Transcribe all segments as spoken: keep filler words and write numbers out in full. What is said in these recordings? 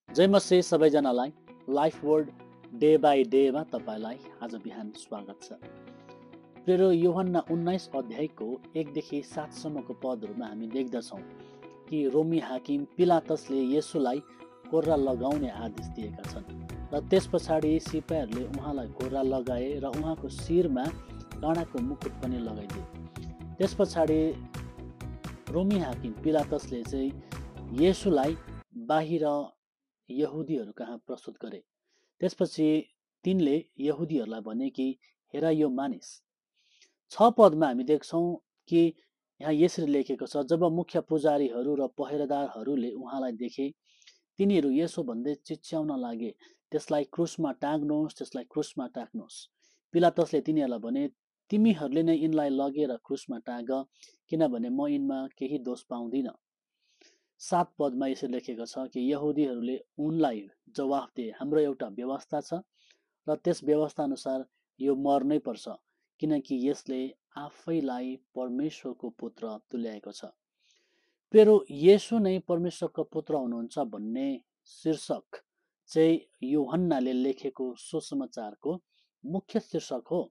जय मसी सबैजनालाई life word day by डेमा तपाईलाई आज बिहान स्वागत छ। प्रिय यूहन्ना उन्नाइस अध्यायको एकदेखि सातसम्मको पदहरूमा हामी देख्दछौँ कि रोमी हाकिम पिलातसले येशूलाई कोर्रा लगाउने आदेश दिएका छन् र त्यस पछाडि सिपाहीहरूले उहाँलाई कोर्रा लगाए र उहाँको शिरमा काँडाको मुकुट पनि लगाइदिए। त्यस पछाडि रोमी हाकिम पिलातसले चाहिँ येशूलाई बाहिर यहुदीहरू कहाँ प्रस्तुत गरे। त्यसपछि तिनले यहुदीहरूलाई भने कि हेर यो मानिस। छ पदमा हामी देख्छौँ कि यहाँ यसरी लेखेको छ, जब मुख्य पुजारीहरू र पहरेदारहरूले उहाँलाई देखे तिनीहरू यसो भन्दै चिच्याउन लागे, त्यसलाई क्रुसमा टाँग्नुहोस्, त्यसलाई क्रुसमा टाँग्नुहोस्। पिलातसले तिनीहरूलाई भने, तिमीहरूले नै यिनलाई लगेर क्रुसमा टाँग, किनभने म यिनमा केही दोष पाउँदिन। सात पदमा यसरी लेखेको छ कि यहुदीहरूले उनलाई जवाफ दिए, हाम्रो एउटा व्यवस्था छ र त्यस व्यवस्था अनुसार यो मर्नै पर्छ, किनकि यसले आफैलाई परमेश्वरको पुत्र तुल्याएको छ। प्रिय, येशू नै परमेश्वरको पुत्र हुनुहुन्छ भन्ने शीर्षक चाहिँ यूहन्नाले लेखेको सुसमाचारको मुख्य शीर्षक हो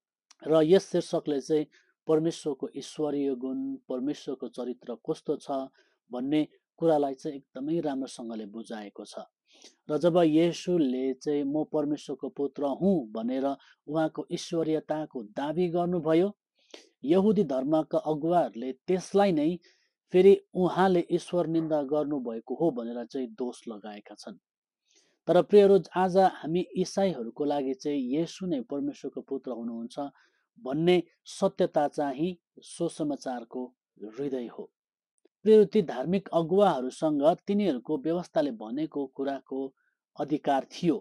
र यस शीर्षकले चाहिँ परमेश्वरको ईश्वरीय गुण, परमेश्वरको चरित्र कस्तो छ भन्ने कुरालाई चाहिँ एकदमै राम्रोसँगले बुझाएको छ। र जब येशूले चाहिँ म परमेश्वरको पुत्र हुँ भनेर उहाँको ईश्वरीयताको दाबी गर्नुभयो, यहुदी धर्मका अगुवाहरूले त्यसलाई नै फेरि उहाँले ईश्वर निन्दा गर्नुभएको हो भनेर चाहिँ दोष लगाएका छन्। तर प्रियहरू, आज हामी इसाईहरूको लागि चाहिँ येशू नै परमेश्वरको पुत्र हुनुहुन्छ भन्ने सत्यता चाहिँ सुसमाचारको हृदय हो। प्रिय, ती धार्मिक अगुवाहरूसँग तिनीहरूको व्यवस्थाले भनेको कुराको अधिकार थियो,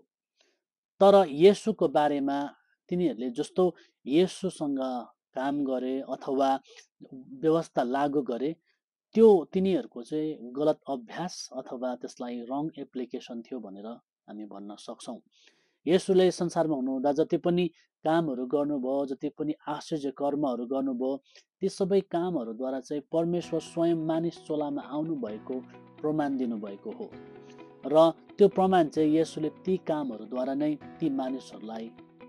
तर येशूको बारेमा तिनीहरूले जस्तो येशूसँग काम गरे अथवा व्यवस्था लागू गरे त्यो तिनीहरूको चाहिँ गलत अभ्यास अथवा त्यसलाई रङ एप्लिकेसन थियो भनेर हामी भन्न सक्छौँ। येशूले संसारमा हुनुहुँदा जति पनि कामहरू गर्नुभयो, जति पनि आश्चर्य कर्महरू गर्नुभयो, ती सबै कामहरूद्वारा चाहिँ परमेश्वर स्वयं मानिस चोलामा आउनु भएको प्रमाण दिनुभएको हो र त्यो प्रमाण चाहिँ येशूले ती कामहरूद्वारा नै ती मानिसहरूलाई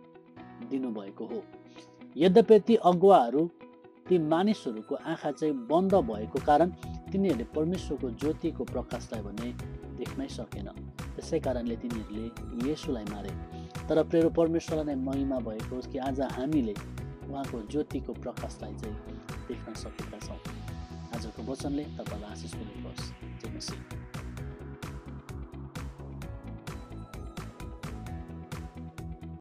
दिनुभएको हो। यद्यपि ती अगुवाहरू, ती मानिसहरूको आँखा चाहिँ बन्द भएको कारण तिनीहरूले परमेश्वरको ज्योतिको प्रकाशलाई भने देख्नै सकेन। त्यसै कारणले तिनीहरूले येशूलाई मारे। तर प्रिय, परमेश्वरलाई नै महिमा भएको होस् कि आज हामीले उहाँको ज्योतिको प्रकाशलाई चाहिँ देख्न सकेका छौँ। आजको वचनले तपाईँलाई आशिष पुग्नुहोस्। जय मसीह।